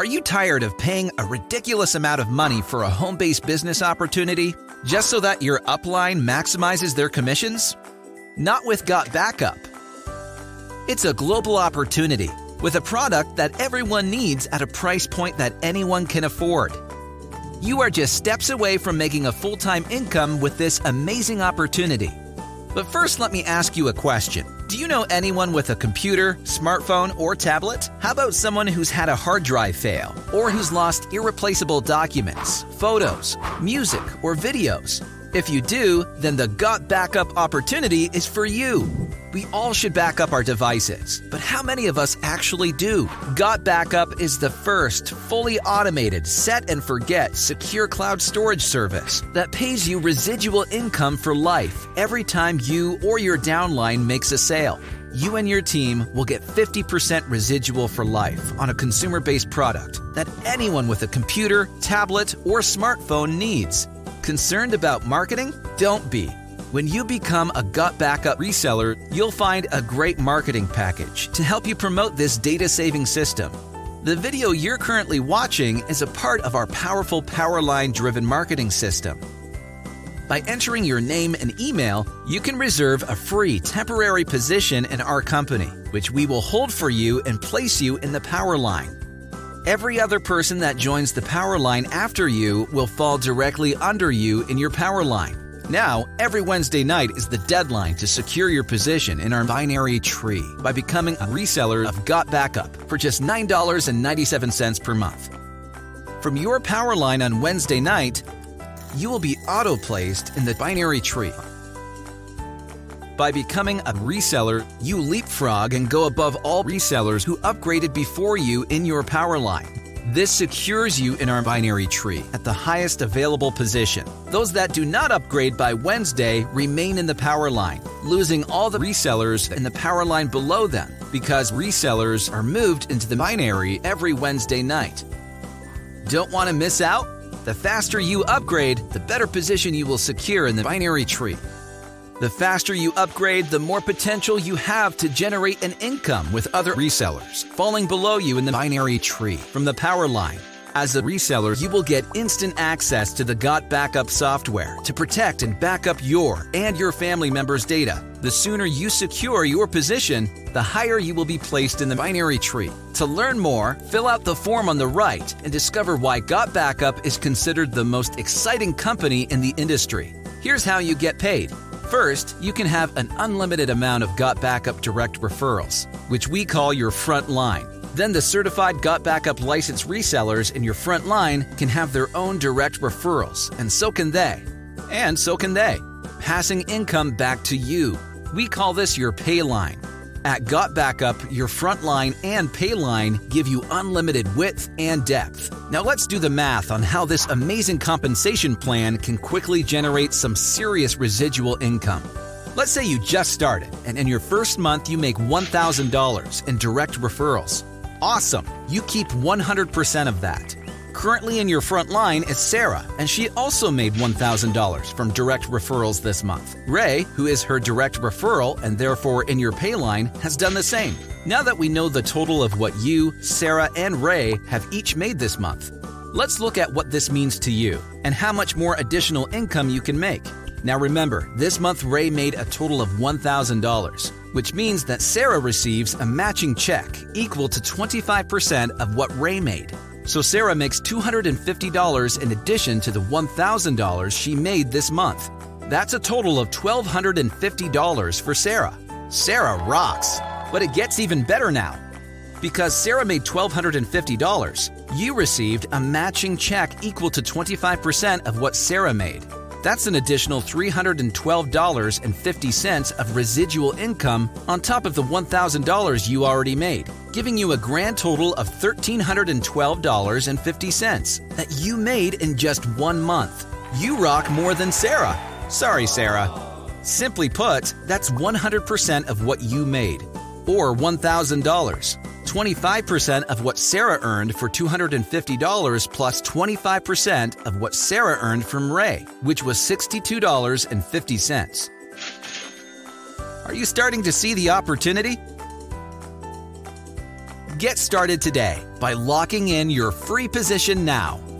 Are you tired of paying a ridiculous amount of money for a home-based business opportunity just so that your upline maximizes their commissions? Not with Got Backup. It's a global opportunity with a product that everyone needs at a price point that anyone can afford. You are just steps away from making a full-time income with this amazing opportunity. But first, let me ask you a question. Do you know anyone with a computer, smartphone, or tablet? How about someone who's had a hard drive fail or who's lost irreplaceable documents, photos, music, or videos? If you do, then the Got Backup opportunity is for you. We all should back up our devices, but how many of us actually do? Got Backup is the first fully automated, set and forget secure cloud storage service that pays you residual income for life every time you or your downline makes a sale. You and your team will get 50% residual for life on a consumer-based product that anyone with a computer, tablet, or smartphone needs. Concerned about marketing? Don't be. When you become a Got Backup reseller, you'll find a great marketing package to help you promote this data-saving system. The video you're currently watching is a part of our powerful Powerline-driven marketing system. By entering your name and email, you can reserve a free temporary position in our company, which we will hold for you and place you in the Powerline. Every other person that joins the Powerline after you will fall directly under you in your Powerline. Now, every Wednesday night is the deadline to secure your position in our binary tree by becoming a reseller of Got Backup for just $9.97 per month. From your Powerline on Wednesday night, you will be auto-placed in the binary tree. By becoming a reseller, you leapfrog and go above all resellers who upgraded before you in your Powerline. This secures you in our binary tree at the highest available position. Those that do not upgrade by Wednesday remain in the Powerline, losing all the resellers in the Powerline below them because resellers are moved into the binary every Wednesday night. Don't want to miss out? The faster you upgrade, the better position you will secure in the binary tree. The faster you upgrade, the more potential you have to generate an income with other resellers falling below you in the binary tree from the Powerline. As a reseller, you will get instant access to the Got Backup software to protect and back up your and your family members' data. The sooner you secure your position, the higher you will be placed in the binary tree. To learn more, fill out the form on the right and discover why Got Backup is considered the most exciting company in the industry. Here's how you get paid. First, you can have an unlimited amount of Got Backup direct referrals, which we call your front line. Then the certified Got Backup licensed resellers in your front line can have their own direct referrals, and so can they. And so can they, passing income back to you. We call this your pay line. At Got Backup, your front line and pay line give you unlimited width and depth. Now let's do the math on how this amazing compensation plan can quickly generate some serious residual income. Let's say you just started, and in your first month you make $1,000 in direct referrals. Awesome! You keep 100% of that. Currently in your front line is Sarah, and she also made $1,000 from direct referrals this month. Ray, who is her direct referral and therefore in your pay line, has done the same. Now that we know the total of what you, Sarah, and Ray have each made this month, let's look at what this means to you and how much more additional income you can make. Now remember, this month Ray made a total of $1,000, which means that Sarah receives a matching check equal to 25% of what Ray made. So Sarah makes $250 in addition to the $1,000 she made this month. That's a total of $1,250 for Sarah. Sarah rocks! But it gets even better now. Because Sarah made $1,250, you received a matching check equal to 25% of what Sarah made. That's an additional $312.50 of residual income on top of the $1,000 you already made, giving you a grand total of $1,312.50 that you made in just 1 month. You rock more than Sarah. Sorry, Sarah. Simply put, that's 100% of what you made, or $1,000. 25% of what Sarah earned for $250 plus 25% of what Sarah earned from Ray, which was $62.50. Are you starting to see the opportunity? Get started today by locking in your free position now